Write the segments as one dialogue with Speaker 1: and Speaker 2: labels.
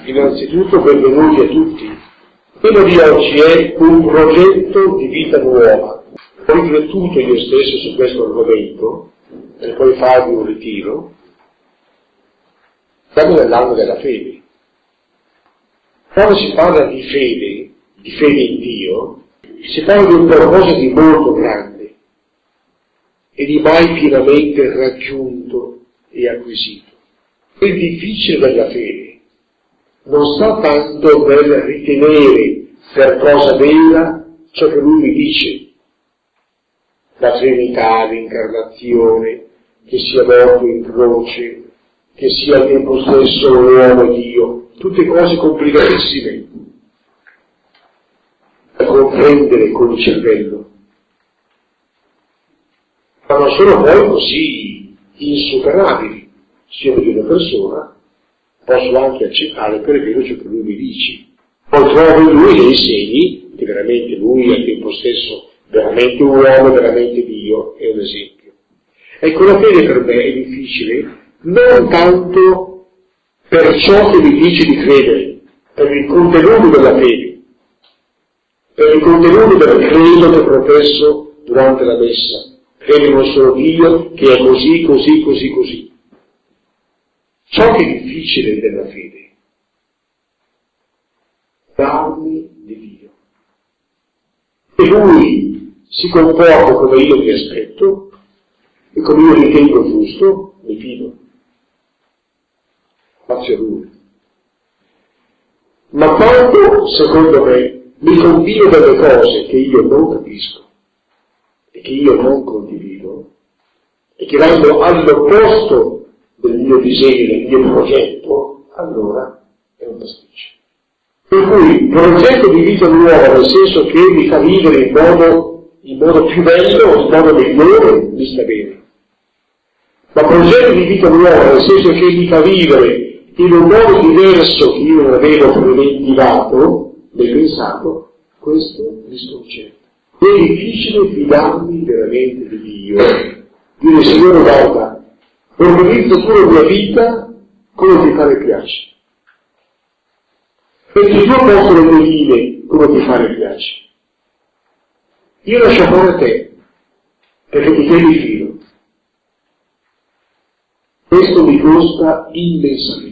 Speaker 1: Innanzitutto benvenuti a tutti. Il tema di oggi è un progetto di vita nuova. Ho riflettuto io stesso su questo argomento, per poi farvi un ritiro. Siamo nell'anno della fede. Quando si parla di fede in Dio, si parla di un qualcosa di molto grande e di mai pienamente raggiunto e acquisito. Il difficile della fede non sta tanto nel ritenere per cosa vera ciò che lui mi dice, la Trinità, l'incarnazione, che sia morto in croce, che sia al tempo stesso l'uomo e Dio, tutte cose complicatissime da comprendere con il cervello, ma non sono poi così insuperabili. Se io vedo una persona, posso anche accettare per vero ciò che lui mi dice. Poi trovo in lui dei segni che veramente lui è al tempo stesso veramente un uomo, veramente Dio, è un esempio. Ecco, la fede per me è difficile non tanto per ciò che mi dice di credere, per il contenuto della fede, per il contenuto del credo che professo durante la messa. Credo in un solo Dio che è così, così, così, così. Ciò che è difficile della fede, darmi di Dio. E Lui si comporta come io mi aspetto, e come io ritengo giusto, mi fido. Faccio a Lui. Ma quando, secondo me, mi combino delle cose che io non capisco, e che io non condivido, e che vanno all'opposto del mio disegno, del mio progetto, allora è un pasticcio. Per cui il progetto di vita nuova, nel senso che mi fa vivere in modo più bello, in modo migliore, mi sta bene. Ma progetto di vita nuova, nel senso che mi fa vivere in un modo diverso che io non avevo preventivato, né pensato, questo mi sconcerta. È difficile fidarmi veramente di Dio. Dire, Signore, guarda, organizza tu la mia vita come ti pare piace. Perché io posso le tue linee come ti pare piace. Io lascio fare a te, perché di te mi fido. Questo mi costa immensamente.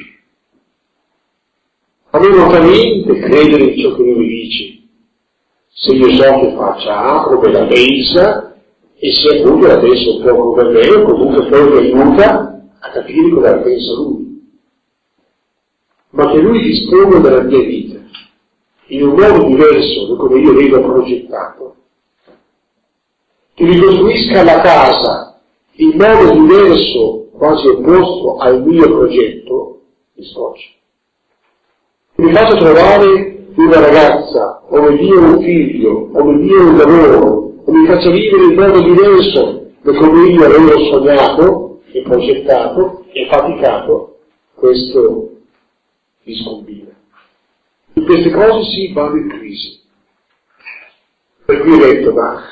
Speaker 1: A me non fa niente credere in ciò che lui mi dice, se io so che faccia A come la pensa, e se appunto la pensa un po' come me, o comunque poi mi aiuta a capire come la pensa lui. Ma che lui disponga della mia vita in un modo diverso da come io vedo progettato, che mi costruisca la casa in modo diverso, quasi opposto al mio progetto, mi scoccia. Che mi faccia trovare una ragazza, o mi dia un figlio, o mi dia un lavoro, o mi faccia vivere in modo diverso da come io avevo sognato e progettato e faticato, questo mi scombina. In queste cose si va in crisi. Per cui ho detto, ma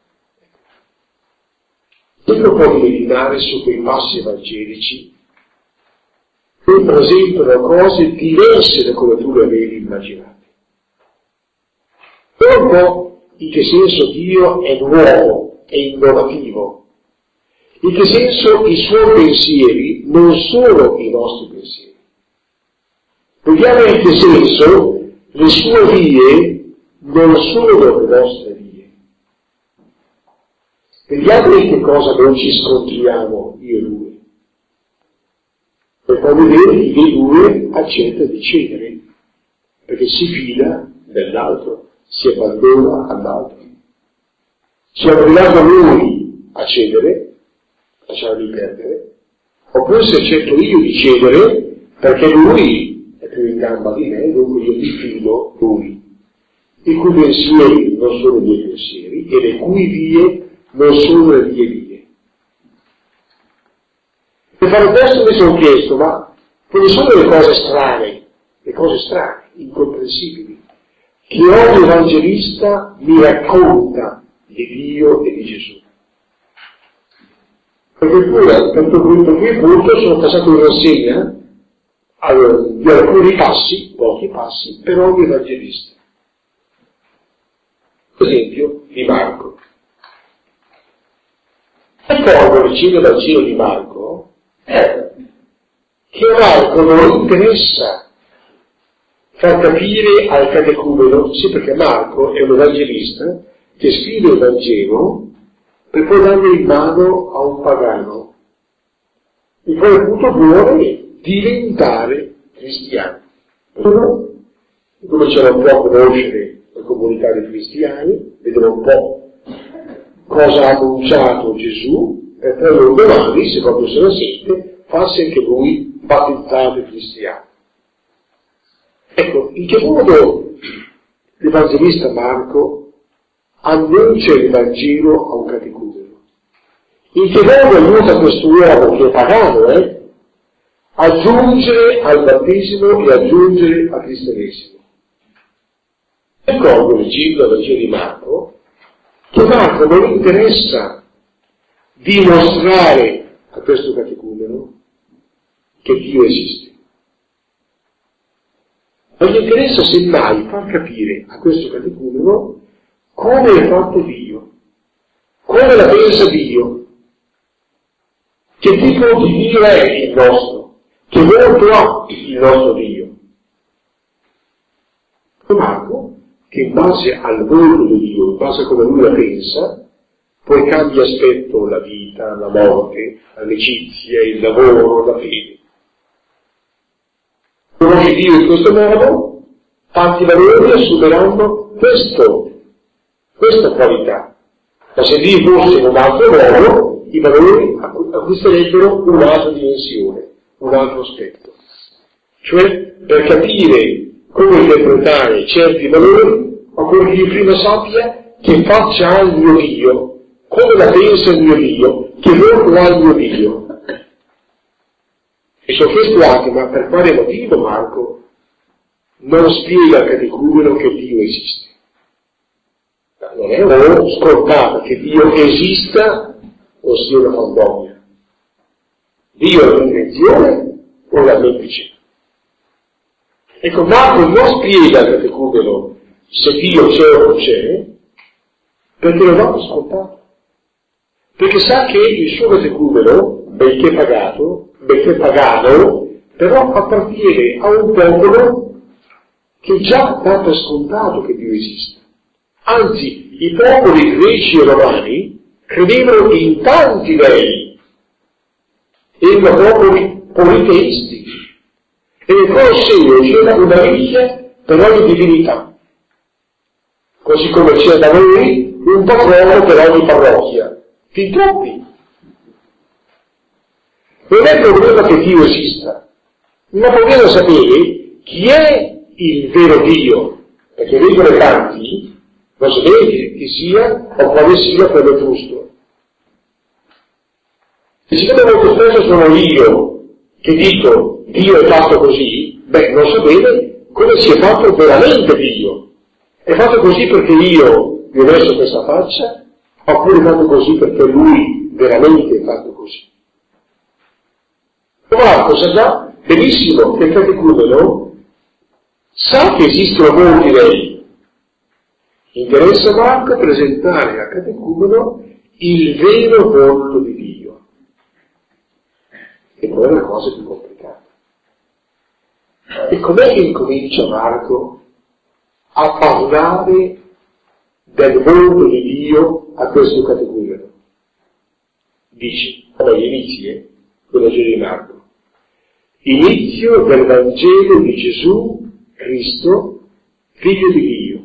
Speaker 1: uno può meditare su quei passi evangelici che presentano cose diverse da come tu le avevi immaginate. E un po' in che senso Dio è nuovo, è innovativo, in che senso i suoi pensieri non sono i nostri pensieri. Vediamo in che senso le sue vie non sono le nostre vie. Vediamo in che cosa non ci scontriamo io e lui. Per poi vedere chi dei due accetta di cedere, perché si fida dell'altro, si abbandona all'altro. Si è obbligato lui a cedere, lasciarmi perdere, oppure se accetto io di cedere, perché lui è più in gamba di me, dunque io mi fido lui, i cui pensieri non sono i miei pensieri e le cui vie non sono le mie vie. Per fare questo mi sono chiesto, ma quali sono le cose strane, incomprensibili, che ogni evangelista mi racconta di Dio e di Gesù? Perché pure, tanto punto qui appunto, sono passato in rassegna di alcuni passi, pochi passi, per ogni evangelista. Per esempio di Marco. Ricordo leggendo dal Vangelo di Marco che a Marco non interessa far capire al catecumeno, sì, perché Marco è un evangelista che scrive il Vangelo per poi darlo in mano a un pagano, il quale appunto vuole diventare cristiano. Cominciano un po' a conoscere la comunità dei cristiani, vedono un po' cosa ha annunciato Gesù, e poi un domani, se proprio se la sente, farsi anche lui battezzato cristiano. Ecco, in che modo l'Evangelista Marco annuncia il Vangelo a un catecumeno? In che modo aiuta quest'uomo che è pagano, a giungere al battesimo e a giungere al cristianesimo? Ricordo, leggendo il Vangelo di Marco, che Marco non interessa dimostrare a questo catecumeno che Dio esiste. Non gli interessa semmai far capire a questo catecumeno come è fatto Dio, come la pensa Dio, che tipo di Dio è il nostro, che volto ha il nostro Dio. Marco, che in base al volto di Dio, in base a come lui la pensa, poi cambia aspetto la vita, la morte, l'amicizia, il lavoro, la fede. Conosci Dio in questo modo, tanti valori assumeranno questa qualità. Ma se Dio fosse in un altro modo, i valori acquisterebbero un'altra dimensione, un altro aspetto. Cioè, per capire come interpretare certi valori, occorre che io prima sappia che faccia ha il mio Dio, come la pensa il mio Dio, che volto ha il mio Dio. E su questo attima, per quale motivo Marco non spiega al catecumeno che Dio esiste? Non è una scontata che Dio esista o sia una fandonia. Dio è un'invenzione o la mente. Ecco, Marco non spiega al catecumeno se Dio c'è o non c'è, perché lo dà per scontato. Perché sa che il suo catecumeno, benché pagano, però appartiene a un popolo che già dà per scontato che Dio esiste. Anzi, i popoli greci e romani credevano in tanti dei, erano popoli politeisti, e nel Colosseo c'era una legge per ogni divinità, così come c'è da noi un patrono per ogni parrocchia, fin troppi. Non è il problema che Dio esista, ma vogliamo sapere chi è il vero Dio, perché vengono tanti, non sapete chi sia o quale sia quello giusto. E siccome molto spesso sono io che dico Dio è fatto così, non sapete come si è fatto veramente Dio. È fatto così perché io gli ho messo questa faccia, oppure è fatto così perché lui veramente è fatto così. Marco sa già benissimo che il catecumeno sa che esistono molti dei. Interessa Marco presentare al catecumeno il vero volto di Dio. E poi è una cosa più complicata. E com'è che incomincia Marco a parlare del volto di Dio a questo catecumeno? Dice, come inizi, quello di Marco. Inizio del Vangelo di Gesù Cristo, Figlio di Dio.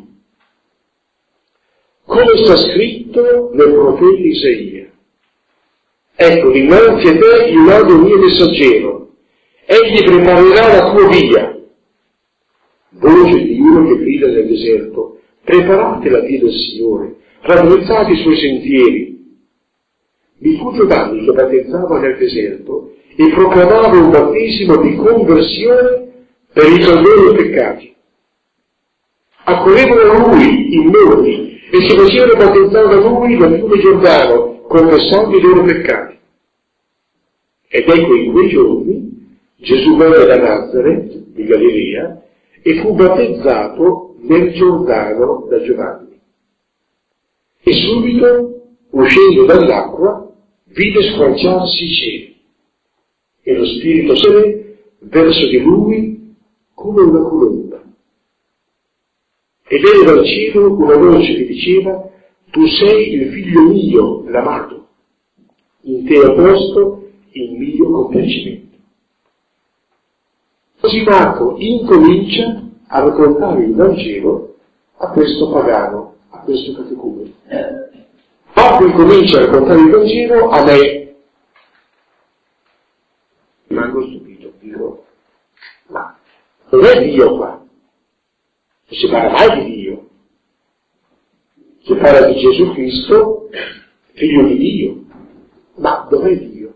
Speaker 1: Come sta scritto nel profeta Isaia. Ecco, dinanzi a te io mando il mio messaggero, egli preparerà la tua via. Voce di uno che grida nel deserto, preparate la via del Signore, raddrizzate i suoi sentieri. Vi fu Giovanni che battezzava nel deserto e proclamava un battesimo di conversione per il perdono dei peccati. Accorrevano a lui in molti e si facevano battezzare da lui dal fiume Giordano, confessando i loro peccati. Ed ecco in quei giorni Gesù venne da Nazareth, di Galilea, e fu battezzato nel Giordano da Giovanni. E subito, uscendo dall'acqua, vide squarciarsi i cieli, e lo Spirito salì verso di lui come una colomba. E venne dal cielo una voce che diceva: tu sei il figlio mio, l'amato, in te ho posto il mio compiacimento. Così Marco incomincia a raccontare il Vangelo a questo pagano, a questo catecumeno. Marco incomincia a raccontare il Vangelo a me. Rimango stupito, dico, ma non è Dio qua, non si parla mai di Dio, si parla di Gesù Cristo, figlio di Dio, ma dov'è Dio?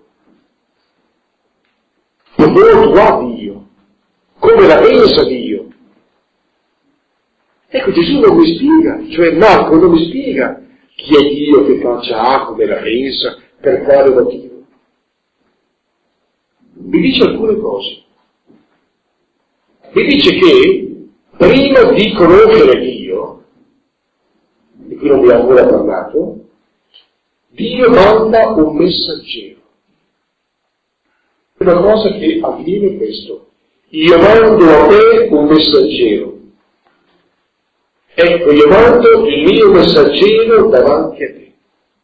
Speaker 1: Dove ha Dio? Come la pensa Dio? Ecco, Gesù non mi spiega, cioè Marco non mi spiega chi è Dio che faccia A, come la pensa, per quale motivo. Mi dice alcune cose. Mi dice che prima di conoscere Dio, di cui non vi ho ancora parlato, Dio manda un messaggero. È una cosa che avviene questo. Io mando a te un messaggero. Ecco, io mando il mio messaggero davanti a te.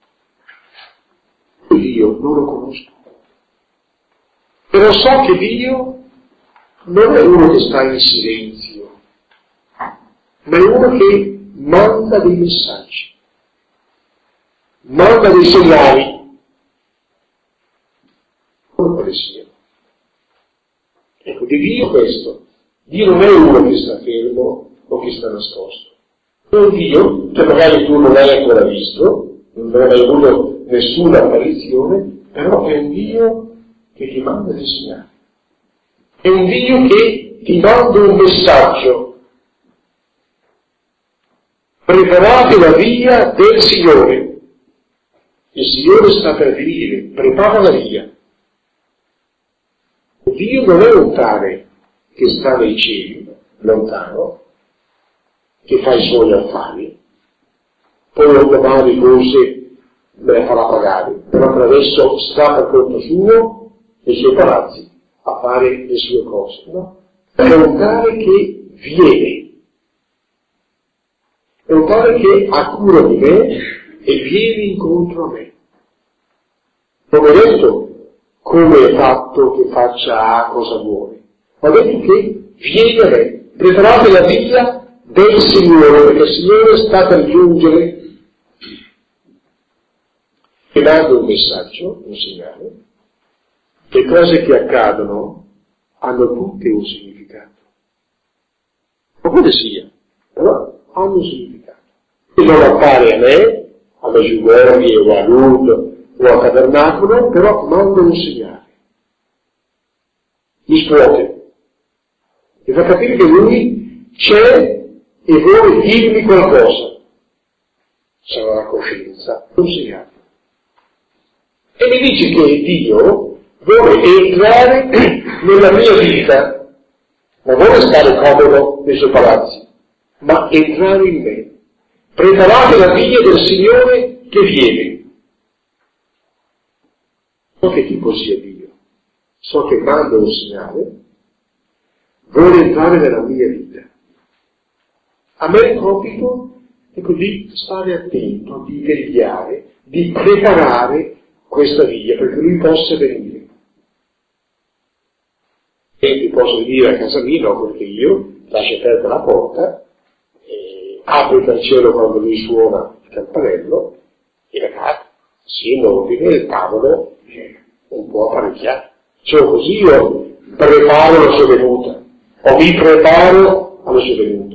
Speaker 1: Io non lo conosco. Però so che Dio non è uno che sta in silenzio, ma è uno che manda dei messaggi, manda dei segnali, come quale siano. Ecco, di Dio questo. Dio non è uno che sta fermo o che sta nascosto. È un Dio, cioè magari tu non l'hai ancora visto, non hai avuto nessuna apparizione, però è un Dio che ti manda dei segnali. È un Dio che ti manda un messaggio. Preparate la via del Signore. Il Signore sta per venire, prepara la via. Dio non è un tale che sta nei cieli, lontano, che fa i suoi affari, poi un domani forse me la farà pagare, però per adesso sta per conto suo, nei suoi palazzi, a fare le sue cose, no? È un tale che viene, è un tale che ha cura di me e viene incontro a me. Non ho detto come è fatto che faccia A cosa vuole, ho detto che viene a me. Preparate la via del Signore, perché il Signore sta per giungere. E mando un messaggio, un segnale. Le cose che accadono hanno tutte un significato. Ma quale sia, però hanno un significato. E non appare a me, a Meggiugorje o a Lourdes o a Tabernacolo, però mando un segnale. Mi scuote. E fa capire che lui c'è e vuole dirmi qualcosa. Sarà la coscienza, un segnale. E mi dice che Dio vuole entrare nella mia vita, non vuole stare comodo nei suoi palazzi, ma entrare in me. Preparate la via del Signore che viene. So che tipo sia Dio, so che manda un segnale, vuole entrare nella mia vita. A me il compito è di stare attento, di vegliare, di preparare questa via perché lui possa venire. E ti posso venire a casa mia, no, perché io lascio aperta la porta, apro il cancello quando lui suona il campanello e la casa si ordina il tavolo un po' apparecchiato. Cioè così io preparo la sua venuta, o mi preparo alla sua venuta.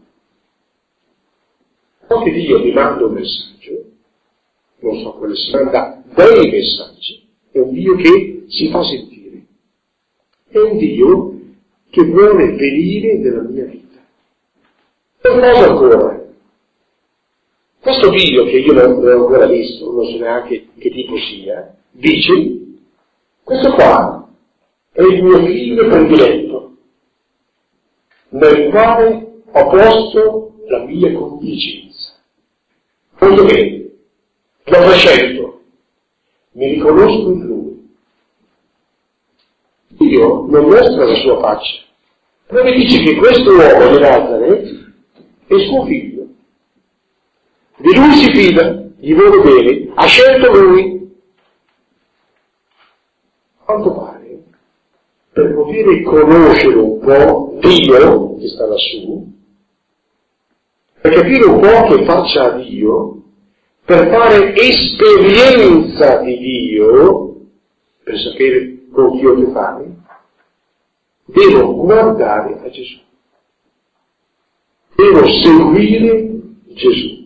Speaker 1: Poi che Dio mi manda un messaggio, non so quale si manda dei messaggi, è un Dio che si fa sentire, è un Dio che vuole venire nella mia vita. E una cosa ancora, questo Dio che io non ho ancora visto, non so neanche che tipo sia, dice, questo qua è il mio figlio prediletto, nel quale ho posto la mia compiacenza. Molto bene, l'ho scelto, mi riconosco in lui. Dio non mostra la sua faccia, però mi dice che questo uomo di Nazareth è suo figlio. Di lui si fida, gli vuole bene, ha scelto lui. Quanto pare, per poter conoscere un po' Dio che sta lassù, per capire un po' che faccia a Dio, per fare esperienza di Dio, per sapere con chi ho a che fare, devo guardare a Gesù. Devo seguire Gesù.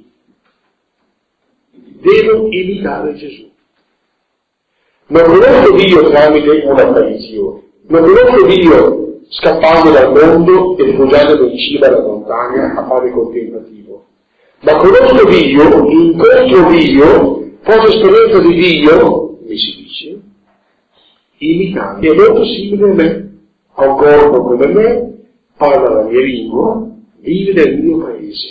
Speaker 1: Devo imitare Gesù. Non conosco Dio tramite un'apparizione. Non conosco Dio scappando dal mondo e rifugiandomi in cima alla montagna a fare contemplativo. Ma conosco Dio, incontro Dio, faccio esperienza di Dio, mi si dice, imitando. È molto simile a me, ha un corpo come me, parla la mia lingua, vive nel mio paese.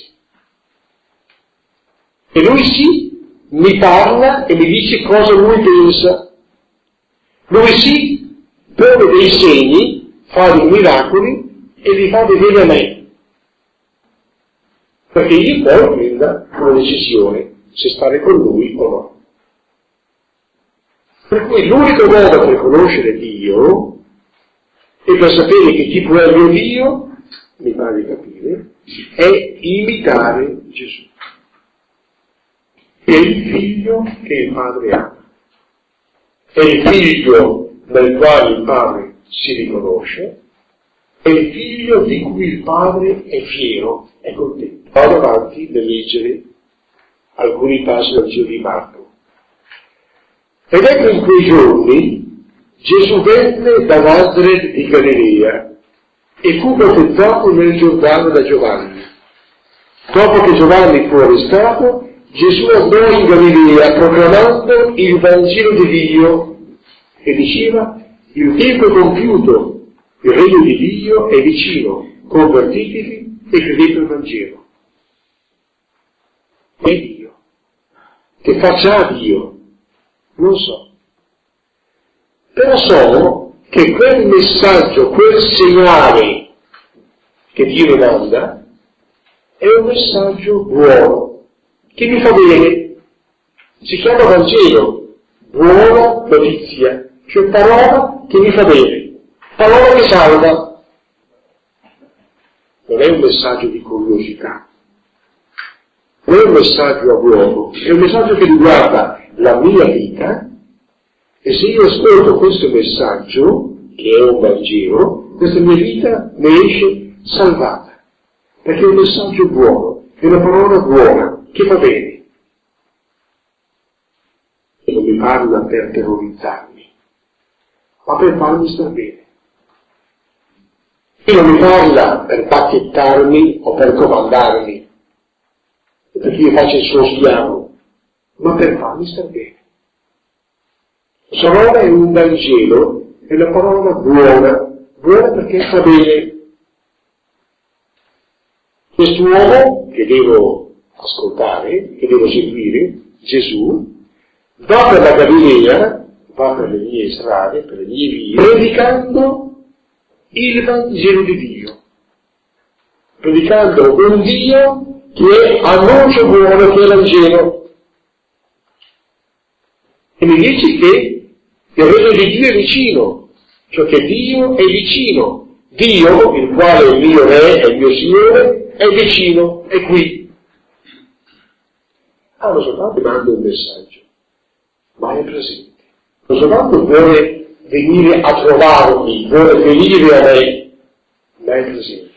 Speaker 1: E lui sì, mi parla e mi dice cosa lui pensa. Lui sì, pone dei segni, fa dei miracoli e li fa vedere a me. Perché io poi prenda una decisione se stare con lui o no. Per cui l'unico modo per conoscere Dio e per sapere che tipo è il mio Dio, mi pare di capire, è imitare Gesù. È il figlio che il padre ama. È il figlio nel quale il padre si riconosce, è il figlio di cui il padre è fiero, è contento. Vado avanti nel leggere alcuni passi dal Vangelo di Marco. Ed ecco in quei giorni Gesù venne da Nazareth di Galilea e fu battezzato nel Giordano da Giovanni. Dopo che Giovanni fu arrestato, Gesù andò in Galilea proclamando il Vangelo di Dio e diceva: il tempo è compiuto, il regno di Dio è vicino, convertitevi e credete al Vangelo. È Dio. Che faccia Dio? Non so. Però so che quel messaggio, quel segnale che Dio mi manda, è un messaggio buono, che mi fa bene. Si chiama Vangelo, buona notizia, cioè parola che mi fa bene, parola che salva. Non è un messaggio di curiosità, non è un messaggio a vuoto, è un messaggio che riguarda la mia vita, e se io ascolto questo messaggio, che è un Vangelo, questa mia vita ne esce salvata, perché è un messaggio buono, è una parola buona, che va bene. E non mi parla per terrorizzarmi, ma per farmi star bene. E non mi parla per bacchettarmi o per comandarmi, perché io faccio il suo schiavo, ma per farmi star bene. La sua parola è un Vangelo, è una parola buona, buona perché fa bene. Quest'uomo che devo ascoltare, che devo seguire, Gesù, va per la Galilea, va per le mie strade, per le mie vie, predicando il Vangelo di Dio, predicando un Dio che è annuncio buono, che è Vangelo. E mi dici che il regno di Dio è vicino, cioè che Dio è vicino. Dio, il quale è il mio Re, è il mio Signore, è vicino, è qui. Non soltanto manda un messaggio, ma è presente. Non soltanto vuole venire a trovarmi, vuole venire a me, ma è presente.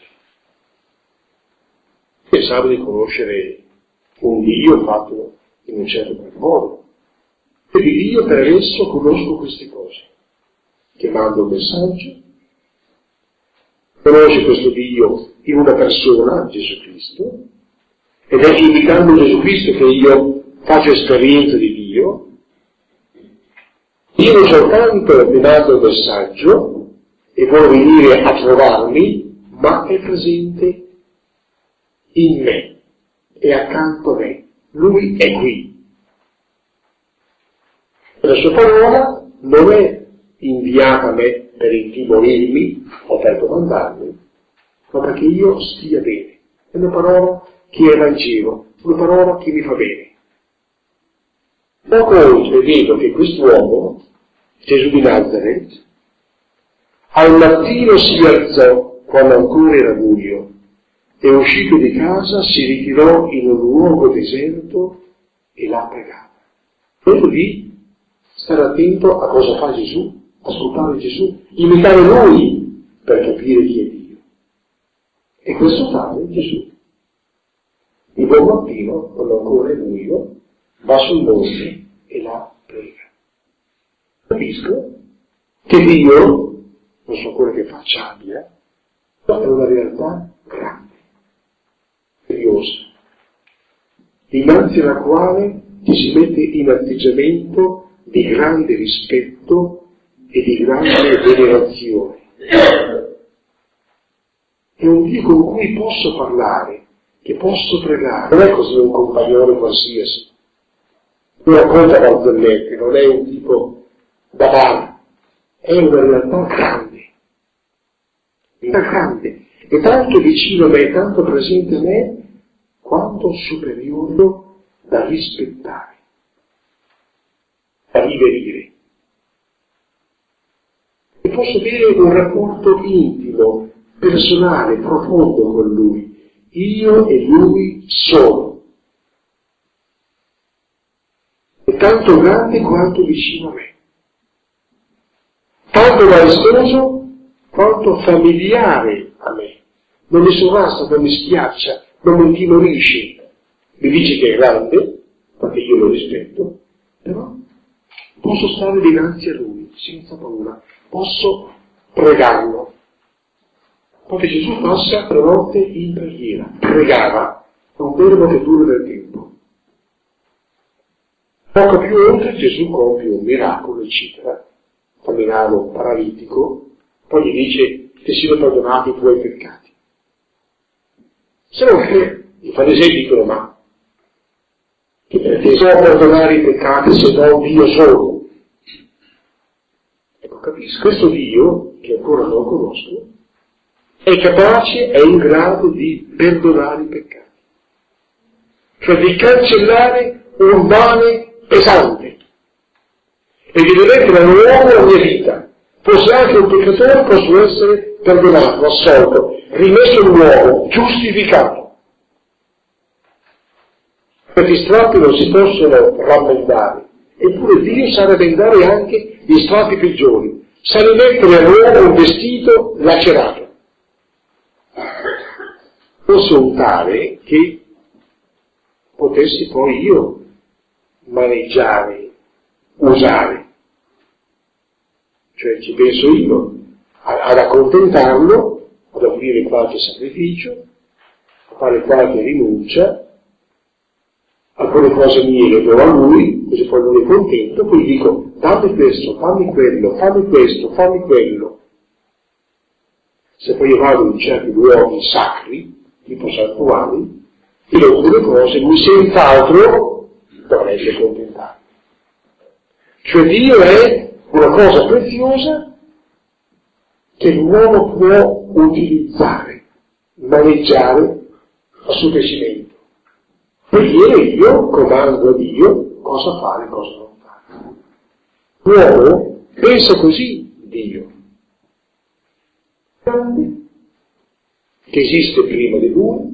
Speaker 1: Pensavo di conoscere un Dio fatto in un certo modo. E di Dio per esso conosco queste cose. Che manda un messaggio, conosce questo Dio in una persona, Gesù Cristo, ed è imitando Gesù Cristo che io faccio esperienza di Dio. Io non soltanto mi manda un messaggio, e vuole venire a trovarmi, ma è presente in me, è accanto a me, lui è qui. La sua parola non è inviata a me per intimorirmi o per domandarmi, ma perché io stia bene. È una parola che è Vangelo, una parola che mi fa bene. Poco oltre vedo che quest'uomo, Gesù di Nazareth, al mattino si alzò quando ancora era buio e uscito di casa si ritirò in un luogo deserto e là pregava. Quello di stare attento a cosa fa Gesù, ascoltare Gesù, imitare Lui per capire chi è Dio. E questo fare Gesù. Il buon mattino, quando ancora è buio, va sul monte e là prega. Capisco che Dio, non so quello che faccia abbia, ma è una realtà grande, seriosa, dinanzi alla quale ci si mette in atteggiamento di grande rispetto e di grande venerazione. È un Dio con cui posso parlare, che posso pregare. Non è così un compagnone qualsiasi, non racconta barzellette, non è un tipo da bar, è una realtà grande, e tanto vicino a me, tanto presente a me, quanto superiore da rispettare, da riverire. E posso avere un rapporto intimo, personale, profondo con Lui. Io e Lui solo. È tanto grande quanto vicino a me. Tanto maestoso quanto familiare a me. Non mi sovrasta, non mi schiaccia, non mi intimorisce. Mi dice che è grande, perché io lo rispetto, però posso stare dinanzi a Lui, senza paura. Posso pregarlo. Poi Gesù passa la notte in preghiera. Pregava, un verbo che dura del tempo. Poco più oltre Gesù compie un miracolo, eccetera. Camminava un paralitico, poi gli dice che siano perdonati i tuoi peccati. Se non che i farisei dicono, ma perché so perdonare i peccati se no Dio solo? Ecco, capisco, questo Dio, che ancora non conosco, è capace, è in grado di perdonare i peccati, cioè di cancellare un male pesante e di vedere da nuovo la mia vita. Fosse anche un peccatore, posso essere perdonato, assolto, rimesso in nuovo, giustificato. Questi strappi non si possono rammendare, eppure Dio sa rammendare anche gli strappi peggiori, sa rimettere a nuovo un vestito lacerato. Fosse un tale che potessi poi io maneggiare, usare, cioè ci penso io ad accontentarlo, ad offrire qualche sacrificio, a fare qualche rinuncia, alcune cose mie le do a lui, così poi lui è contento, poi dico dammi questo, fammi quello, fammi questo, fammi quello. Se poi io vado in certi luoghi sacri, tipo santuari, e dopo delle cose, lui senz'altro dovrebbe accontentarmi. Cioè Dio è una cosa preziosa che l'uomo può utilizzare, maneggiare a suo piacimento. Perché io comando a Dio cosa fare e cosa non fare. L'uomo pensa così Dio, che esiste prima di lui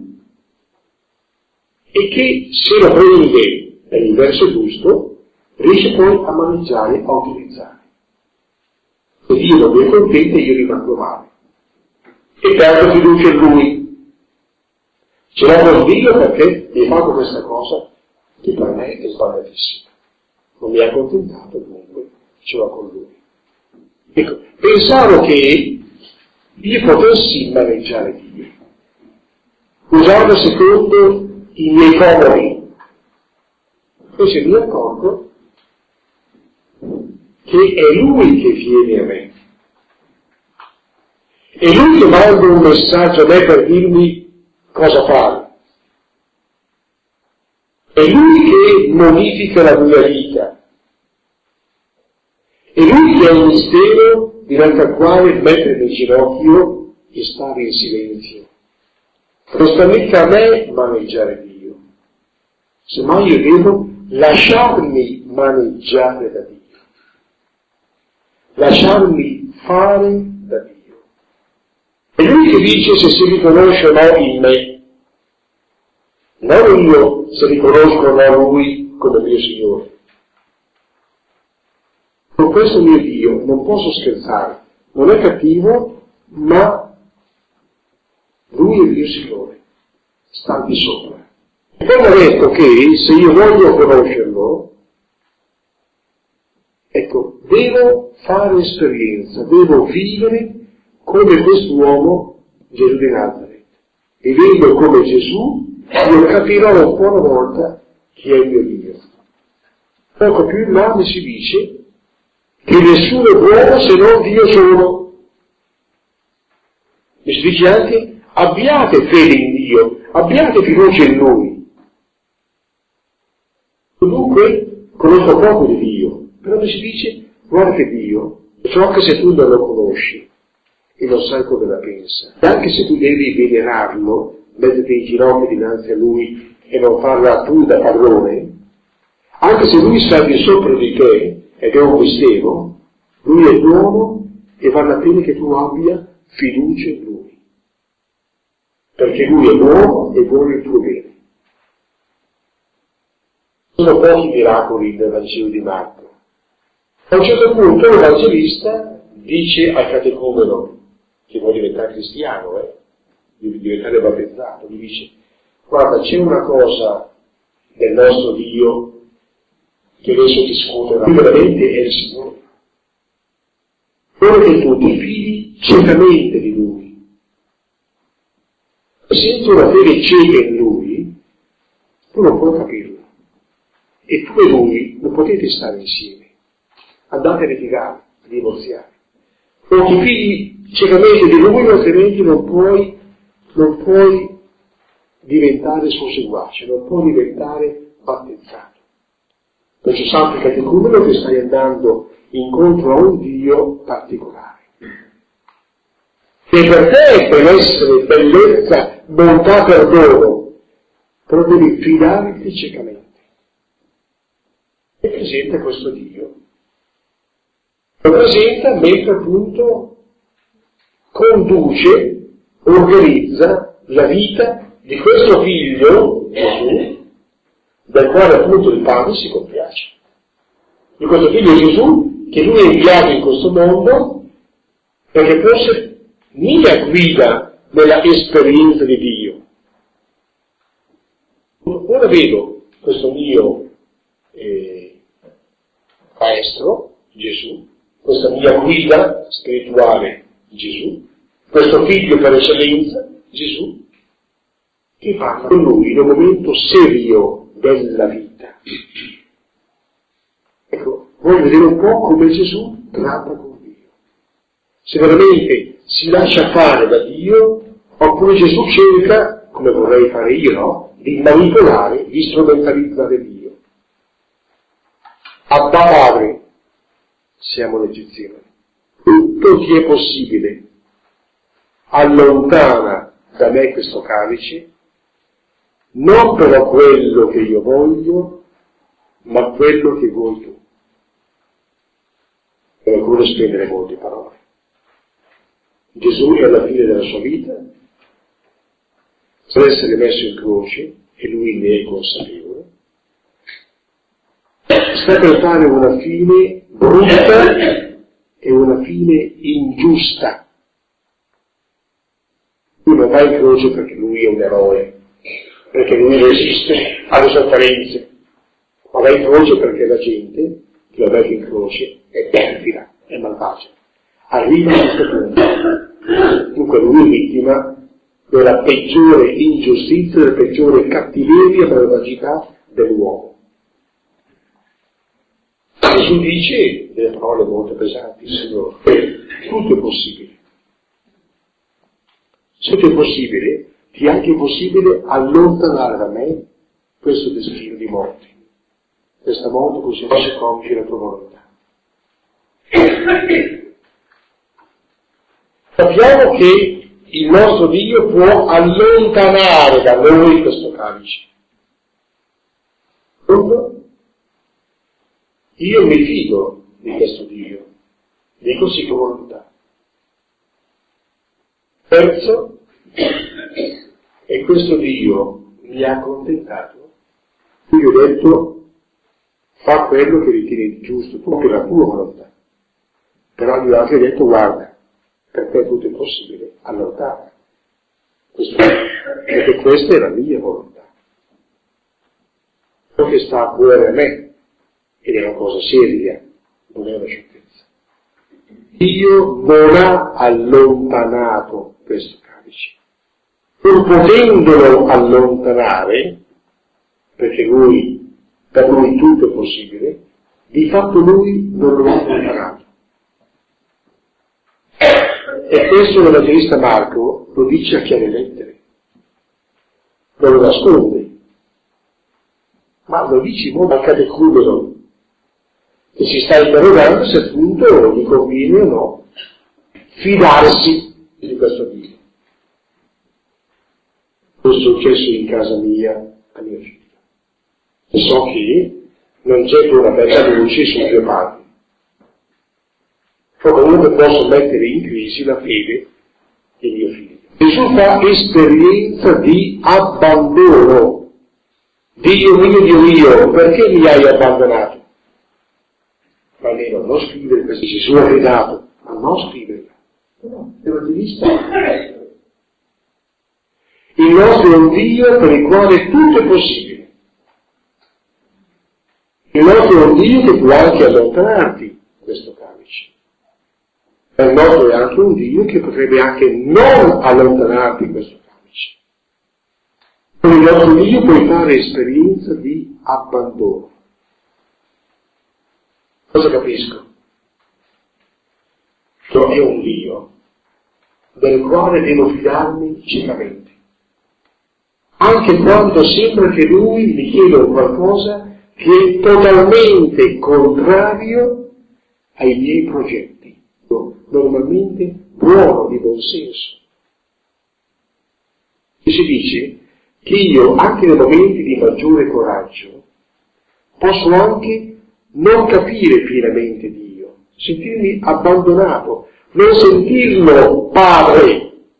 Speaker 1: e che se lo prende nel verso giusto riesce poi a maneggiare, a utilizzare. Se Dio non mi è contento io rimango male e perdo fiducia in lui. Ce l'ho con Dio perché mi ha fatto questa cosa che per me è sbagliatissima. Non mi ha accontentato, dunque ce l'ho con lui. Ecco, pensavo che io potessi maneggiare Dio, usarlo secondo i miei comodi. Invece mi accorgo che è Lui che viene a me. È lui che manda un messaggio a me per dirmi cosa fare. È lui che modifica la mia vita. È lui che è un mistero dinanzi al quale mettere in ginocchio e stare in silenzio. Non sta mica a me maneggiare Dio. Semmai io devo lasciarmi maneggiare da Dio. Lasciarmi fare da Dio. È lui che dice se si riconosce o no in me. Non io se riconosco o no Lui come mio Signore. Con questo mio Dio non posso scherzare. Non è cattivo, ma Lui è il mio Signore. Sta al di sopra. E poi ho detto che se io voglio conoscerlo, ecco, devo fare esperienza, devo vivere come quest'uomo Gesù di Nazareth. Vivendo come Gesù, io capirò un po' una volta chi è il mio Dio. Poco più in là mi si dice che nessuno è buono se non Dio solo. Mi si dice anche abbiate fede in Dio, abbiate fiducia in Lui. Dunque conosco poco di Dio, però mi si dice guarda che Dio è ciò che se tu non lo conosci e non sai come la pensa, e anche se tu devi venerarlo, metterti in ginocchio dinanzi a Lui e non farla tu da padrone, anche se Lui sta di sopra di te ed è un mistero, Lui è buono e vale la pena che tu abbia fiducia in Lui, perché Lui è buono e vuole il tuo bene. Sono pochi miracoli nel Vangelo di Marco. A un certo punto l'Evangelista dice al catecumeno che vuole diventare cristiano, deve diventare battezzato, gli dice guarda c'è una cosa del nostro Dio che adesso discutono, veramente è il Signore. Vuole che tu ti fidi ciecamente di Lui. Senza una fede cieca in Lui, tu non puoi capirlo. E tu e Lui non potete stare insieme. Andate a litigare, a divorziare. O ti fidi ciecamente di Lui, altrimenti non puoi diventare suo seguace, non puoi diventare battezzato. Perciò sappi catecumeno che stai andando incontro a un Dio particolare. Che per te per essere bellezza, bontà, perdono, però devi fidarti ciecamente. E presenta questo Dio. Lo presenta mentre appunto conduce, organizza la vita di questo figlio, Gesù, del quale appunto il Padre si compiace. Di questo figlio Gesù, che lui ha inviato in questo mondo, perché fosse mia guida nella esperienza di Dio. Ora vedo questo mio maestro, Gesù, questa mia guida spirituale, Gesù, questo figlio per eccellenza, Gesù, che parla con lui in un momento serio della vita. Ecco, voglio vedere un po' come Gesù tratta con Dio. Se veramente si lascia fare da Dio, oppure Gesù cerca, come vorrei fare io, no? Di manipolare, di strumentalizzare Dio. Abba Padre, siamo l'Egizione. Tutto ti è possibile. Allontana da me questo calice, non però quello che io voglio, ma quello che vuoi tu. E qualcuno spendere molte parole. Gesù è alla fine della sua vita, per essere messo in croce, e lui ne è consapevole, sta per fare una fine brutta e una fine ingiusta. Lui non va in croce perché lui è un eroe, perché lui resiste alle sofferenze, ma va in croce perché la gente che lo mette in croce è perfida, è malvagia. Arriva a questo punto. Dunque lui è vittima della peggiore ingiustizia, della peggiore cattiveria e malvagità dell'uomo. Gesù dice delle parole molto pesanti, Signore, tutto è possibile. Se ti è possibile, ti è anche possibile allontanare da me questo destino di morte. Questa morte così non si compie la tua volontà. Sappiamo che il nostro Dio può allontanare da noi questo calice. Dunque, io mi fido di questo Dio, dico sì con volontà. Terzo, e questo Dio mi ha accontentato, io ho detto, fa quello che ritieni giusto, tu per la tua volontà. Però gli ho anche detto, guarda, per te tutto è possibile, allontana. Perché questa è la mia volontà. Ciò che sta a cuore a me, ed è una cosa seria, non è una sciocchezza. Dio non ha allontanato questo calice. Pur potendolo allontanare, perché per lui tutto è possibile, di fatto lui non lo ha allontanato. E questo l'Evangelista Marco lo dice a chiare lettere, non lo nasconde, ma lo dice in modo catecumeno, che si sta interrogando se appunto gli conviene o no fidarsi di questo Dio. Questo è successo in casa mia a mio figlio. E so che non c'è più una bella luce sui due padri. O comunque posso mettere in crisi la fede di mio figlio. Gesù fa esperienza di abbandono. Dio mio, perché mi hai abbandonato? Ma almeno non scrivere questo, Gesù ha gridato, ma non scriverla. No, l'Evangelista. Il nostro è un Dio per il quale tutto è possibile. Il nostro è un Dio che può anche allontanarti questo calice. Il nostro è anche un Dio che potrebbe anche non allontanarti questo calice. Con il nostro Dio puoi fare esperienza di abbandono. Cosa capisco? Che è un Dio del quale devo fidarmi ciecamente. Anche quando sembra che Lui mi chieda qualcosa che è totalmente contrario ai miei progetti, normalmente buono, di buon senso. E si dice che io, anche nei momenti di maggiore coraggio, posso anche non capire pienamente Dio, sentirmi abbandonato, non sentirlo padre.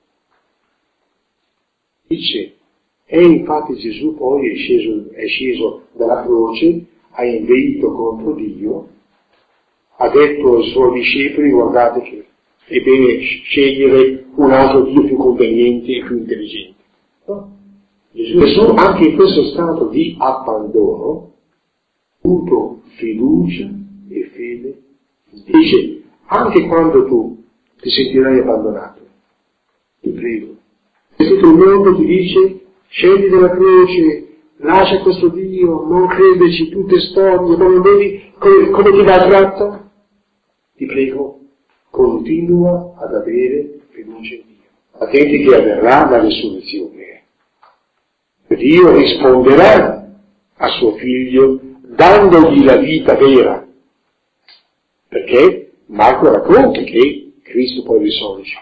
Speaker 1: Dice, e infatti Gesù poi è sceso dalla croce, ha inveito contro Dio, ha detto ai suoi discepoli, guardate che è bene scegliere un altro Dio più conveniente e più intelligente. No? Gesù anche in questo stato di abbandono, ha avuto fiducia e fede. Dice, anche quando tu ti sentirai abbandonato, ti prego, e tutto il mondo ti dice, scendi dalla croce, lascia questo Dio, non crederci, tutte storie, non vedi come ti dà tratto? Ti prego, continua ad avere fiducia in Dio. Attenti che avverrà la risurrezione. Dio risponderà a suo figlio dandogli la vita vera, perché Marco racconta che Cristo poi risorge.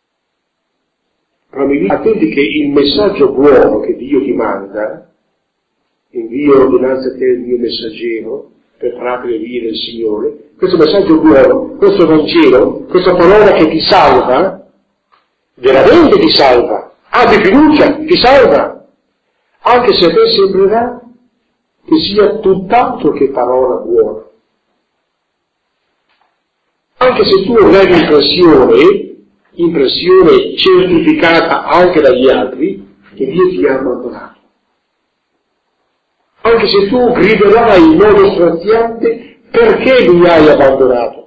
Speaker 1: Però attenti che il messaggio buono che Dio ti manda, invio dinanzi a te il mio messaggero per preparare le vie del Signore, questo messaggio buono, questo Vangelo, questa parola che ti salva, veramente ti salva, abbi fiducia, ti salva, anche se a te sembrerà che sia tutt'altro che parola buona. Anche se tu avrai l'impressione certificata anche dagli altri, che Dio ti ha abbandonato. Anche se tu griderai in modo straziante, perché mi hai abbandonato?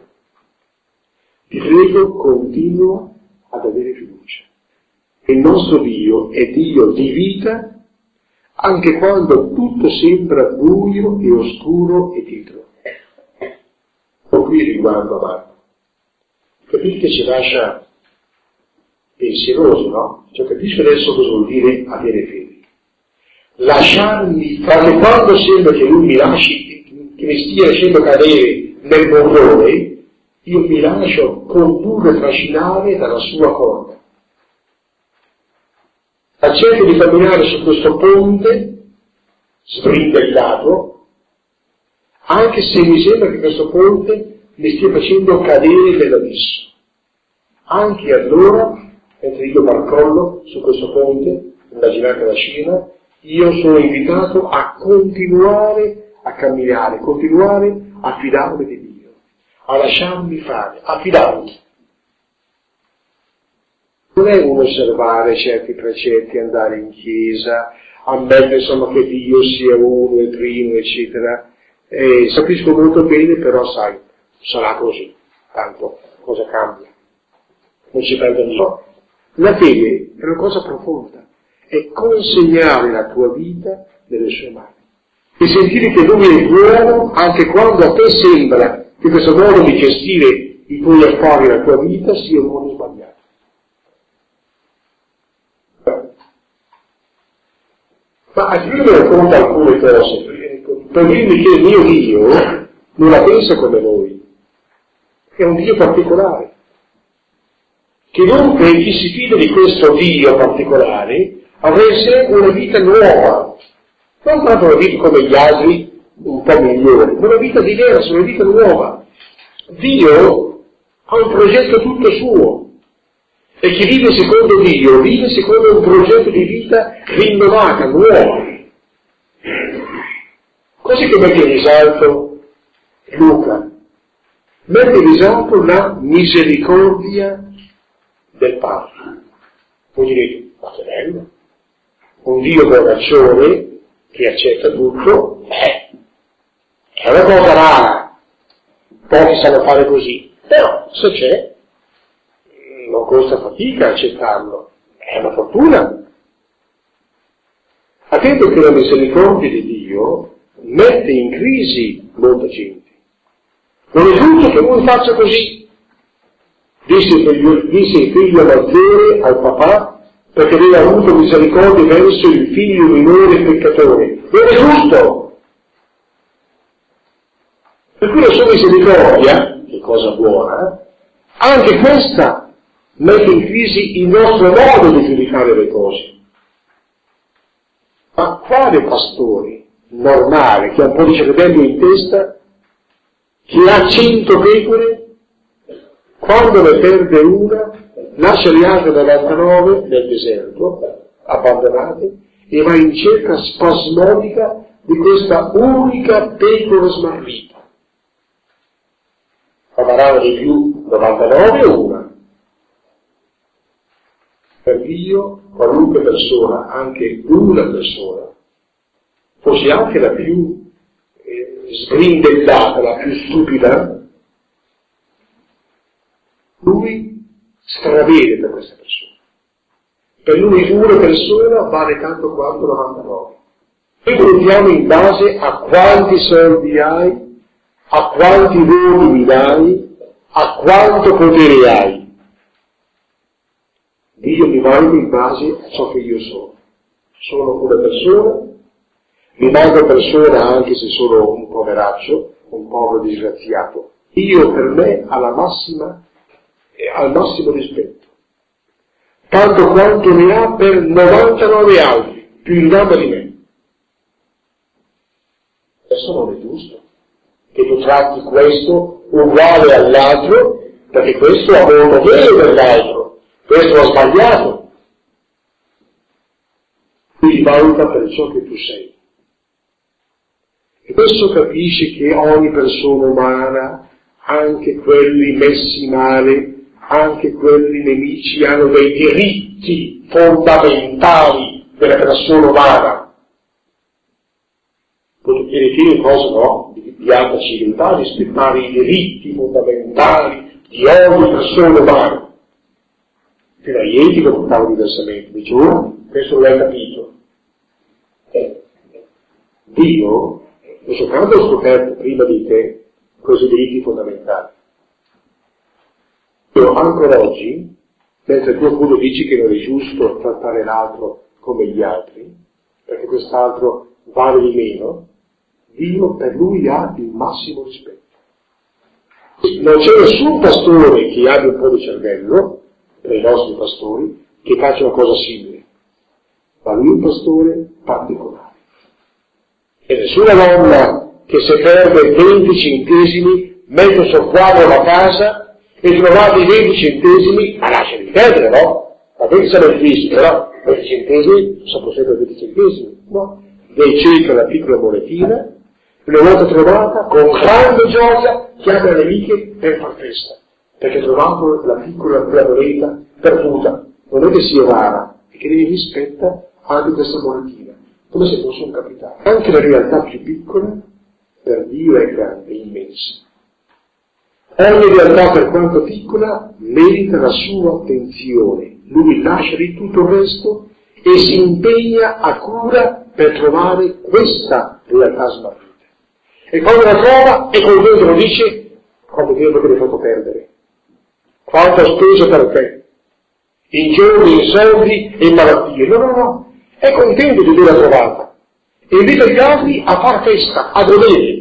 Speaker 1: Ti prego, continua ad avere fiducia. Il nostro Dio è Dio di vita, anche quando tutto sembra buio e oscuro e titolo. Qui riguardo a Marco. Capite che ci lascia pensieroso, no? Cioè capisco adesso cosa vuol dire avere fede. Lasciarmi, perché quando sembra che lui mi lasci, che mi stia lasciando cadere nel burrone, io mi lascio condurre e trascinare dalla sua corda. Accetto di camminare su questo ponte sbrindellato, anche se mi sembra che questo ponte mi stia facendo cadere nell'abisso. Anche allora, mentre io barcollo su questo ponte, immaginate la scena, io sono invitato a continuare a camminare, continuare a fidarmi di Dio, a lasciarmi fare, a fidarmi. Non è un osservare certi precetti, andare in chiesa, ammettere insomma che Dio sia uno e primo, eccetera. Capisco molto bene, però sai, sarà così, tanto cosa cambia? Non ci perde niente. La fede è una cosa profonda, è consegnare la tua vita nelle sue mani. E sentire che Lui è buono anche quando a te sembra che questo modo di gestire i tuoi affari, la tua vita, sia un modo sbagliato. Ma a Dio mi racconta alcune cose, per dirmi che il mio Dio non la pensa come noi, è un Dio particolare, che dunque chi si fida di questo Dio particolare avesse una vita nuova, non tanto una vita come gli altri, un po' migliore, ma una vita diversa, una vita nuova. Dio ha un progetto tutto suo. E chi vive secondo Dio, vive secondo un progetto di vita rinnovata, nuova. Così che mette in risalto Luca, mette in risalto la misericordia del Padre. Voi direte, ma che bello, un Dio bonaccione che accetta tutto, è una cosa rara, pochi sanno fare così, però se c'è, non costa fatica accettarlo, è una fortuna. Attento che la misericordia di Dio mette in crisi molta gente. Non è giusto che lui faccia così, disse il figlio maggiore al papà, perché aveva avuto misericordia verso il figlio minore peccatore. Non è giusto! Per cui la sua misericordia, che cosa buona, anche questa mette in crisi il nostro modo di giudicare le cose. Ma quale pastore normale che ha un po' di cervello in testa, che ha 100 pecore, quando ne perde una, lascia le altre 99 nel deserto, abbandonate, e va in cerca spasmodica di questa unica pecora smarrita? Avrà di più 99 o una? Per Dio, qualunque persona, anche una persona, fosse anche la più sgrindellata, la più stupida, lui stravede per questa persona. Per lui una persona vale tanto quanto 99. Noi contiamo in base a quanti soldi hai, a quanti voti mi dai, a quanto potere hai. Dio mi valuta in base a ciò che io sono. Sono una persona, rimango persona anche se sono un poveraccio, un povero disgraziato. Dio per me ha al massimo rispetto. Tanto quanto ne ha per 99 altri, più in gamba di me. Adesso non è giusto che tu tratti questo uguale all'altro, perché questo ha molto meno dell'altro, questo ha sbagliato. Ti valuta per ciò che tu sei. E questo capisci che ogni persona umana, anche quelli messi male, anche quelli nemici, hanno dei diritti fondamentali della persona umana. Potete dire cosa no? Di alta civiltà, rispettare i diritti fondamentali di ogni persona umana. Fino a ieri lo portavo diversamente, dice, questo l'hai capito. Dio, lo soltanto ho scoperto prima di te, questi diritti fondamentali. Io ancora oggi mentre tu appunto dici che non è giusto trattare l'altro come gli altri, perché quest'altro vale di meno, Dio per lui ha il massimo rispetto. Non c'è nessun pastore che abbia un po' di cervello, tra i nostri pastori, che faccia una cosa simile, ma lui è un pastore particolare. E nessuna donna che se perde 20 centesimi mette sul quadro la casa e trovate i 20 centesimi, ma lascia di perdere, no? Ma perché siamo difficili, però 20 centesimi sono sempre 20 centesimi, no? Lei cerca la piccola monetina, una volta trovata, con grande gioia, chiama le amiche per far festa, perché ha trovato la piccola moneta perduta. Non è che sia rara, è che lei rispetta anche questa monetina, come se fosse un capitale. Anche la realtà più piccola, per Dio è grande, è immensa. Ogni realtà, per quanto piccola, merita la sua attenzione. Lui lascia di tutto il resto e si impegna a cura per trovare questa realtà smarrita. E quando la trova, è contento, lo dice, quanto tempo che l'hai fatto perdere, quanto ho speso per te, in giorni, in soldi e in malattie. No, è contento di averla trovata e invita gli altri a far festa, a godere.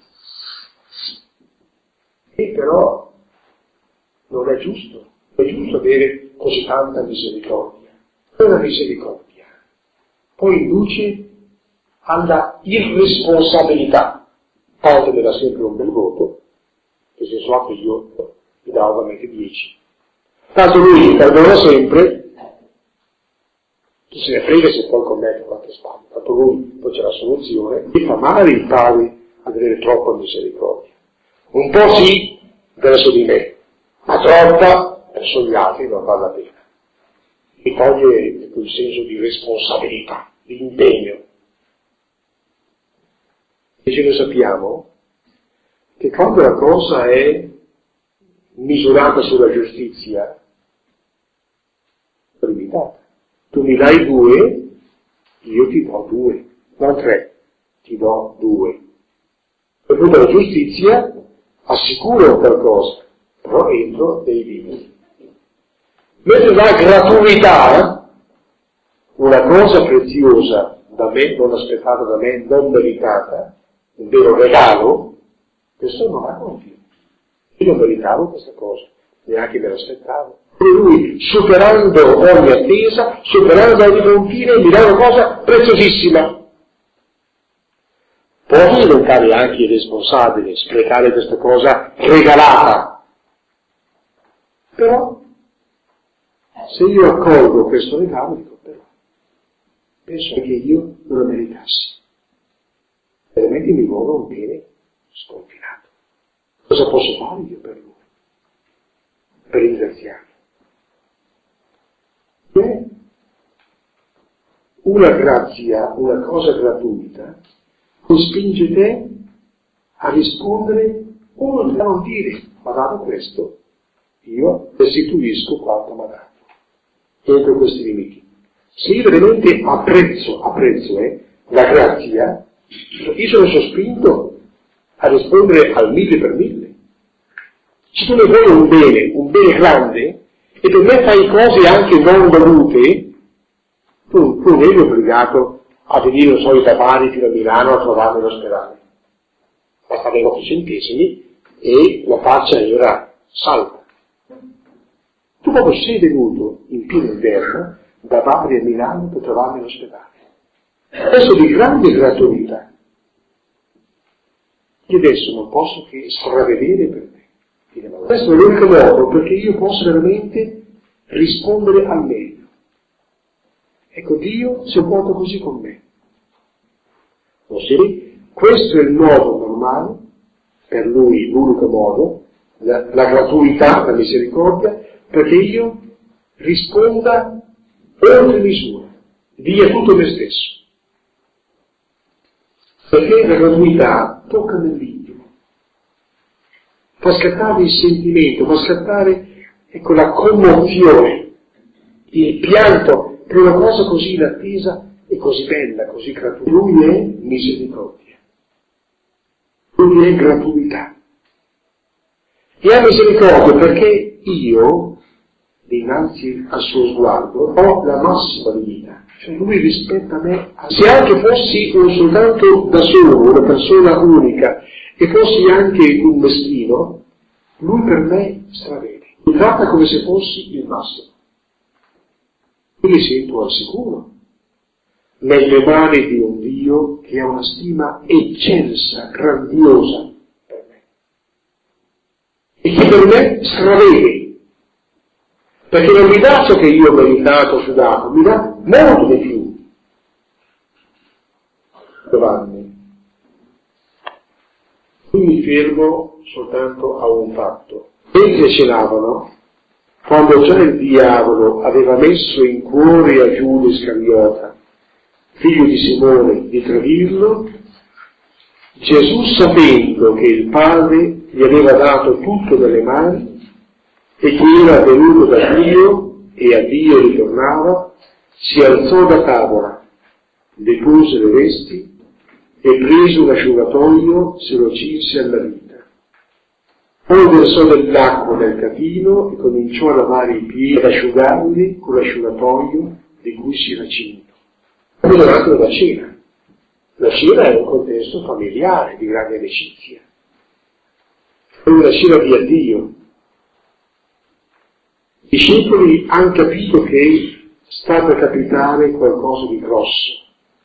Speaker 1: E però non è giusto avere così tanta misericordia. Una misericordia poi induce alla irresponsabilità. Tanto mi dà sempre un bel voto, che se so che io gli dà ovviamente 10. Tanto lui perdona sempre, chi se ne frega se poi commette qualche sbaglio. Tanto lui poi c'è la soluzione, e fa male il padre ad avere troppa misericordia. Un po' sì, verso di me, ma troppa verso gli altri non vale la pena. Mi toglie quel senso di responsabilità, di impegno. Invece noi sappiamo che quando la cosa è misurata sulla giustizia, è limitata. Tu mi dai 2, io ti do 2, non 3, ti do 2. Per cui la giustizia assicura qualcosa, però entro dei limiti. Mentre la gratuità, una cosa preziosa da me, non aspettata da me, non meritata, un vero regalo, questo non ha confine. Io non meritavo questa cosa, neanche me l'aspettavo. E lui, superando ogni attesa, superando ogni confine, mi dà una cosa preziosissima. Può diventare anche irresponsabile, sprecare questa cosa regalata. Però, se io accolgo questo regalo, dico però, penso che io non lo meritassi. Veramente mi muovo un bene sconfinato. Cosa posso fare io per lui? Per ringraziarlo? Una grazia, una cosa gratuita, ti spinge te a rispondere oltre a non dire, ma dato questo, io restituisco quanto mi ha dato, entro questi limiti. Se io veramente apprezzo la grazia, io sono sospinto a rispondere al 1000 per 1000. Se tu mi vuoi un bene grande, e per me fai cose anche non volute, tu non eri obbligato a venire, non so, da Bari fino a Milano a trovarmi all'ospedale. Basta avere 8 centesimi e la faccia era salva. Tu proprio sei venuto in pieno inverno da Bari a Milano per trovarmi all'ospedale. Questo di grande gratuità. Io adesso non posso che stravedere per me. Questo è l'unico modo perché io posso veramente rispondere al meglio. Ecco, Dio si è portato così con me. Questo è il modo normale, per Lui l'unico modo, la gratuità, la misericordia, perché io risponda oltre misura, dia tutto me stesso. Perché la gratuità tocca nell'intimo, fa scattare il sentimento, fa scattare, ecco, la commozione, il pianto, per una cosa così inattesa e così bella, così gratuita. Lui è misericordia. Lui è gratuità. E ha misericordia perché io dinanzi al suo sguardo, ho la massima dignità. Cioè lui rispetta me, se anche fossi soltanto da solo, una persona unica, e fossi anche un meschino, lui per me stravede. Mi tratta come se fossi il massimo. Io mi sento al sicuro nelle mani di un Dio che ha una stima eccelsa, grandiosa per me. E che per me stravede. Perché non mi dà ciò che io ho meritato, sudato, mi dà molto di più. Giovanni. Qui mi fermo soltanto a un fatto. Mentre cenavano, quando già il diavolo aveva messo in cuore a Giuda Iscariota, figlio di Simone, di tradirlo, Gesù, sapendo che il Padre gli aveva dato tutto nelle mani e che era venuto da Dio e a Dio ritornava, si alzò da tavola, depose le vesti e preso un asciugatoio se lo cinse alla vita. Poi versò dell'acqua nel catino e cominciò a lavare i piedi ed asciugarli con l'asciugatoio di cui si era cinto. Poi durante la cena. La cena è un contesto familiare, di grande amicizia. È una cena di addio. I discepoli hanno capito che sta per capitare qualcosa di grosso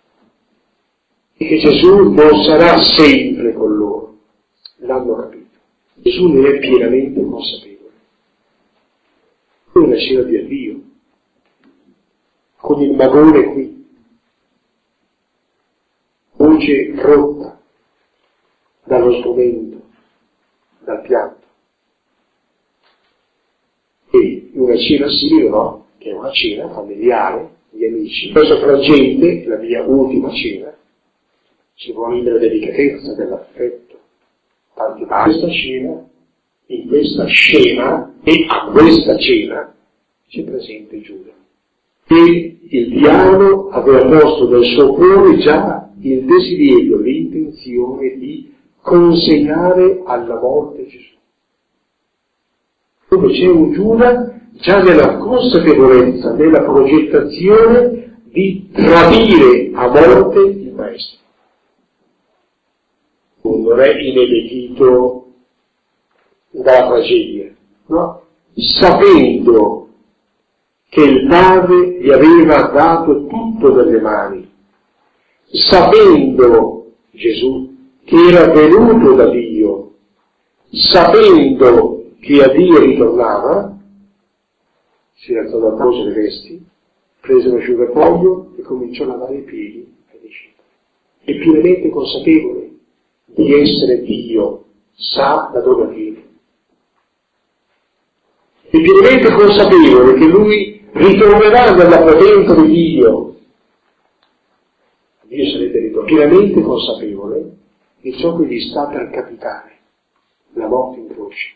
Speaker 1: e che Gesù non sarà sempre con loro. L'hanno capito. Gesù ne è pienamente consapevole. È una cena di addio, con il magone qui, voce rotta dallo strumento, dal piatto. E una cena simile, no? Che è una cena familiare, gli amici. Questo frangente, la mia ultima cena, ci vuole della delicatezza, dell'affetto. Tanti in questa scena e a questa cena c'è presente Giuda. E il diavolo aveva posto nel suo cuore già il desiderio, l'intenzione di consegnare alla morte Gesù. Dove c'è un Giuda già nella consapevolezza, nella progettazione di tradire a morte il Maestro. Non è inebetito dalla tragedia, no? Sapendo che il Padre gli aveva dato tutto nelle mani, sapendo Gesù che era venuto da Dio, sapendo che a Dio ritornava, si alzò da tavola le vesti, prese l'asciugatoio e cominciò a lavare i piedi ai discepoli. È pienamente consapevole di essere Dio, sa da dove viene. È pienamente consapevole che lui ritornerà nella potenza di Dio. Dio sarebbe ritornato. Pienamente consapevole di ciò che gli sta per capitare, la morte in croce.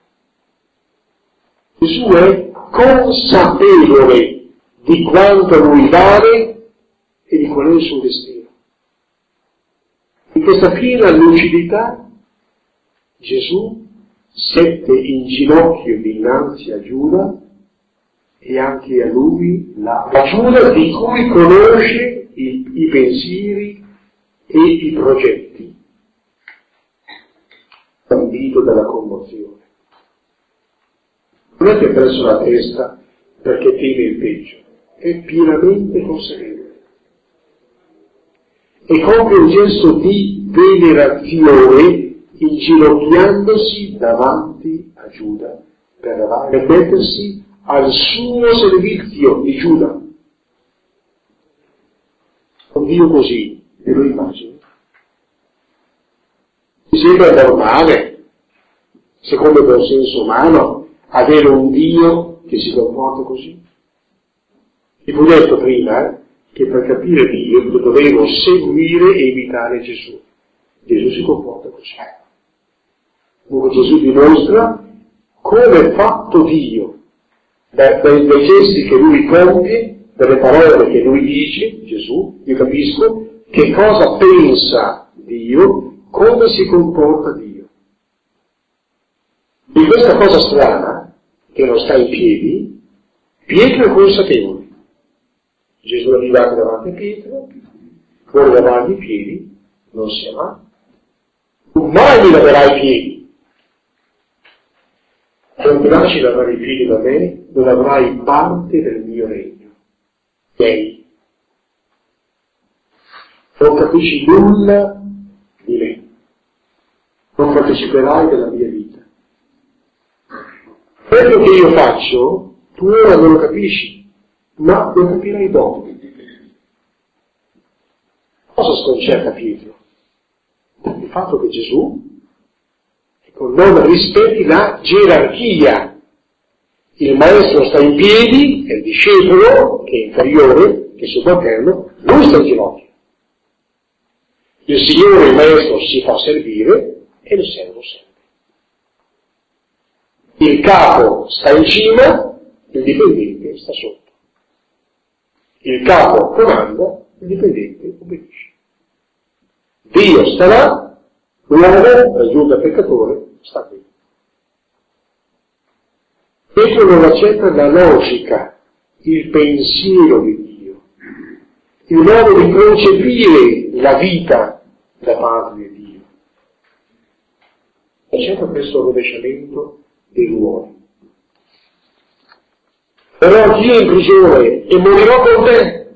Speaker 1: Gesù è consapevole di quanto lui vale e di qual è il suo destino. In questa piena lucidità Gesù sette in ginocchio dinanzi a Giuda e anche a lui la Giuda di cui conosce i pensieri e i progetti, ambito dalla commozione. Non è che presso la testa perché teme il peggio, è pienamente consapevole. E compie un gesto di venerazione inginocchiandosi davanti a Giuda per mettersi al suo servizio di Giuda. Un Dio così, ve lo immagini? Mi sembra normale, secondo il buon senso umano, avere un Dio che si comporta così? Vi ho detto prima che per capire Dio dovevo seguire e imitare Gesù. Gesù si comporta così. Dunque Gesù dimostra come è fatto Dio, dai gesti che lui compie, dalle parole che lui dice, Gesù, io capisco che cosa pensa Dio, come si comporta Dio. In questa cosa strana, che non sta in piedi, Pietro è consapevole. Gesù arriva anche davanti a Pietro, vuole lavargli i piedi, non si ama. Tu mai mi laverai i piedi. Se non ti lasci lavare i piedi da me, non avrai parte del mio regno. Lei. Non capisci nulla di me. Non parteciperai della mia vita. Quello che io faccio, tu ora non lo capisci, ma lo capirai dopo. Cosa sconcerta Pietro? Il fatto che Gesù, non rispetti la gerarchia. Il maestro sta in piedi e il discepolo, che è inferiore, che è subalterno, lui sta in ginocchio. Il Signore, il maestro, si fa servire e il servo serve. Il capo sta in cima, il dipendente sta sotto. Il capo comanda, il dipendente obbedisce. Dio sta là, l'uomo, raggiunto peccatore, sta qui. Pietro non accetta la logica, il pensiero di Dio, il modo di concepire la vita da parte di Dio. Accetta questo rovesciamento dei ruoli. Però Dio è in prigione e morirò con te.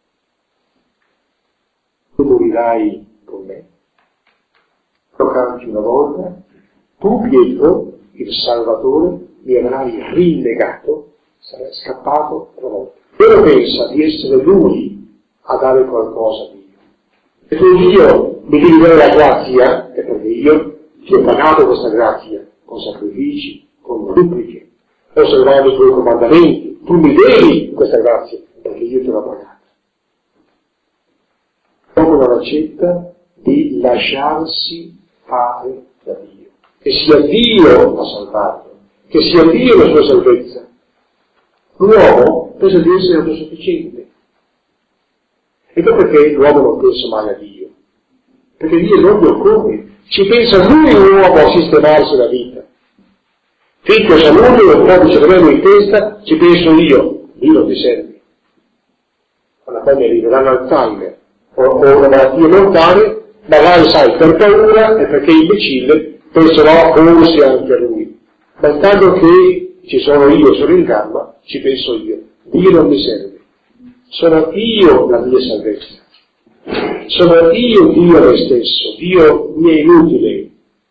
Speaker 1: Tu morirai con me. Lo canti una volta, tu Pietro, il Salvatore, mi avrai rinnegato, sarai scappato una volta. Però pensa di essere lui a dare qualcosa a Dio. E tu Dio mi devi dare la grazia, è perché io ti ho pagato questa grazia, con sacrifici, con suppliche, osservando i tuoi comandamenti, tu mi devi questa grazia, perché io te l'ho pagata. Dopo non accetta di lasciarsi fare da Dio. Che sia Dio a salvarlo, che sia Dio la sua salvezza. L'uomo pensa di essere autosufficiente. Ecco perché l'uomo non pensa mai a Dio. Perché Dio non gli occorre. Ci pensa lui l'uomo a sistemarsi la vita. Finché c'è lui un po' di cervello in testa, ci penso io. Dio non ti serve. Quando poi mi arriverà l'Alzheimer o una malattia mortale, magari sai, per paura e perché è imbecille, penserò forse anche a lui. Ma intanto che ci sono io, sono in gamba, ci penso io. Dio non mi serve. Sono io la mia salvezza. Sono io Dio me stesso. Dio mi è inutile.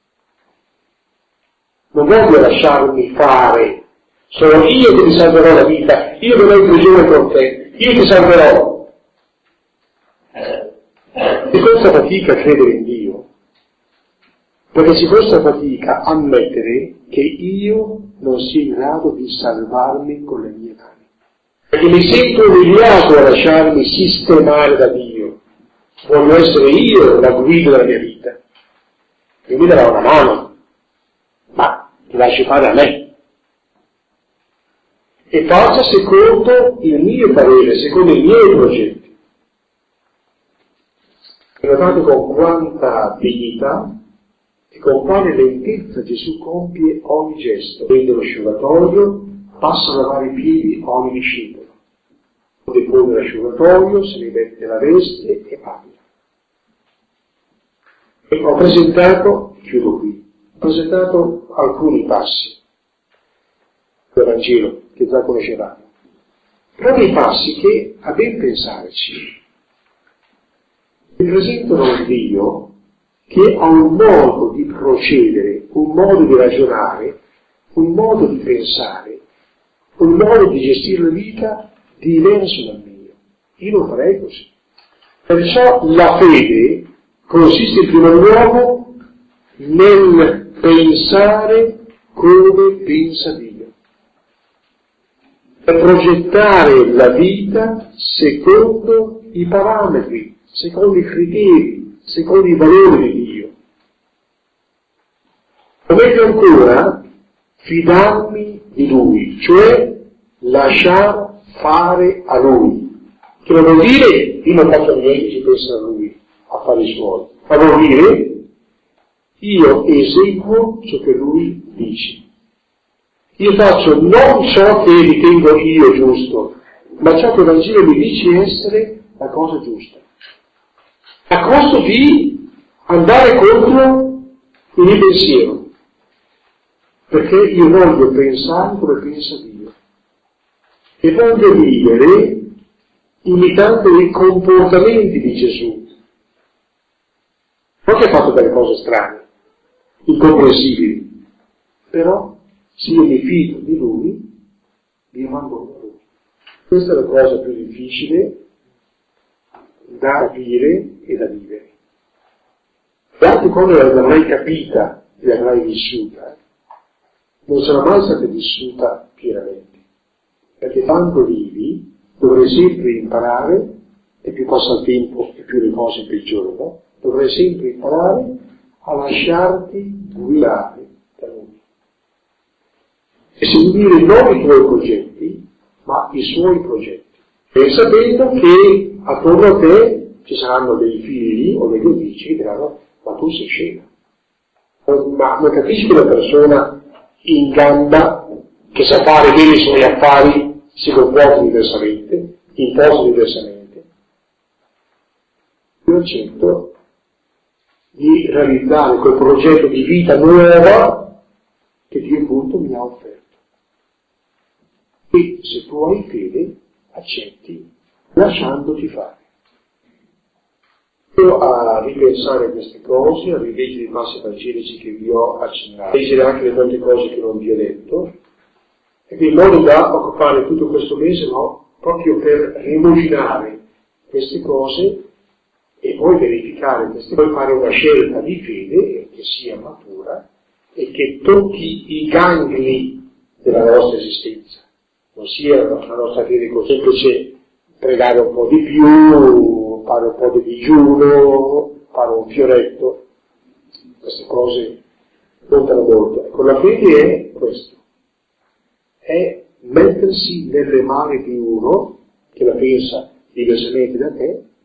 Speaker 1: Non voglio lasciarmi fare. Sono io che ti salverò la vita. Io verrò in prigione con te. Io ti salverò. Si costa fatica a credere in Dio, perché si costa fatica a ammettere che io non sia in grado di salvarmi con le mie mani. Perché mi sento umiliato a lasciarmi sistemare da Dio. Voglio essere io la guida della mia vita. E mi darà una mano, ma ti lasci fare a me. E faccia secondo il mio parere, secondo i miei progetti. E notate con quanta dignità e con quale lentezza Gesù compie ogni gesto. Prende lo asciugatoio, passa a lavare i piedi a ogni discepolo. Depone l'asciugatoio, si rimette la veste e parla. E ho presentato, chiudo qui, ho presentato alcuni passi del Vangelo che già conoscevamo. Però dei passi che, a ben pensarci, presentano un Dio che ha un modo di procedere, un modo di ragionare, un modo di pensare, un modo di gestire la vita diverso dal mio. Io non farei così. Perciò la fede consiste in primo luogo nel pensare come pensa Dio, per progettare la vita secondo i parametri, secondo i criteri, secondo i valori di Dio. O meglio ancora, fidarmi di Lui, cioè lasciar fare a Lui. Che non vuol dire io non faccio niente, ci pensa a Lui, a fare i suoi, ma vuol dire io eseguo ciò che Lui dice. Io faccio non ciò che ritengo io giusto, ma ciò che il Vangelo mi dice essere la cosa giusta. A costo di andare contro il mio pensiero, perché io voglio pensare come pensa Dio e voglio vivere imitando i comportamenti di Gesù. Non che ha fatto delle cose strane, incomprensibili, però se io mi fido di Lui, mi abbandono a Lui. Questa è la cosa più difficile da capire e da vivere. E anche quando l'avrai capita e l'avrai vissuta, non sarà mai stata vissuta pienamente, perché quando vivi dovrai sempre imparare, e più passa il tempo e più le cose peggiorano, dovrai sempre imparare a lasciarti guidare da Lui e seguire non i tuoi progetti, ma i suoi progetti, e sapendo che attorno a te ci saranno dei figli o degli amici che diranno: ma tu sei scema. Ma non capisci che una persona in gamba, che sa fare bene i suoi affari, si comporta diversamente, imposta diversamente? Io accetto di realizzare quel progetto di vita nuova che Dio appunto mi ha offerto. E se tu hai fede, accetti, lasciandoti fare. Io a ripensare a queste cose, a rileggere i passi evangelici che vi ho accennato, a leggere anche le molte cose che non vi ho detto, e in modo da occupare tutto questo mese, no, proprio per rimuginare queste cose e poi verificare queste cose, fare una scelta di fede che sia matura e che tocchi i gangli della nostra esistenza. Non sia la nostra fede così semplice pregare un po' di più, fare un po' di digiuno, fare un fioretto. Queste cose contano molto. Ecco, la fede è questo, è mettersi nelle mani di uno che la pensa diversamente da te